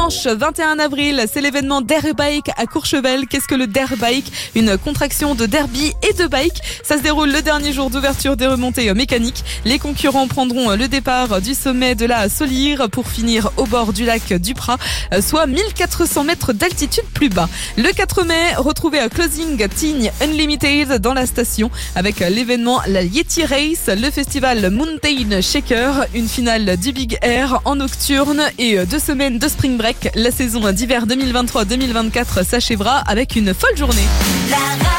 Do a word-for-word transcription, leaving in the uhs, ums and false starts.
Dimanche vingt et un avril, c'est l'événement Derbike à Courchevel. Qu'est-ce que le Derbike ? Une contraction de derby et de bike. Ça se déroule le dernier jour d'ouverture des remontées mécaniques. Les concurrents prendront le départ du sommet de la Solire pour finir au bord du lac du Prat, soit mille quatre cents mètres d'altitude plus bas. Le quatre mai, retrouvez un Closing Tignes Unlimited dans la station avec l'événement la Yeti Race, le festival Mountain Shaker, une finale du Big Air en nocturne et deux semaines de spring break. La saison d'hiver deux mille vingt-trois deux mille vingt-quatre s'achèvera avec une folle journée. La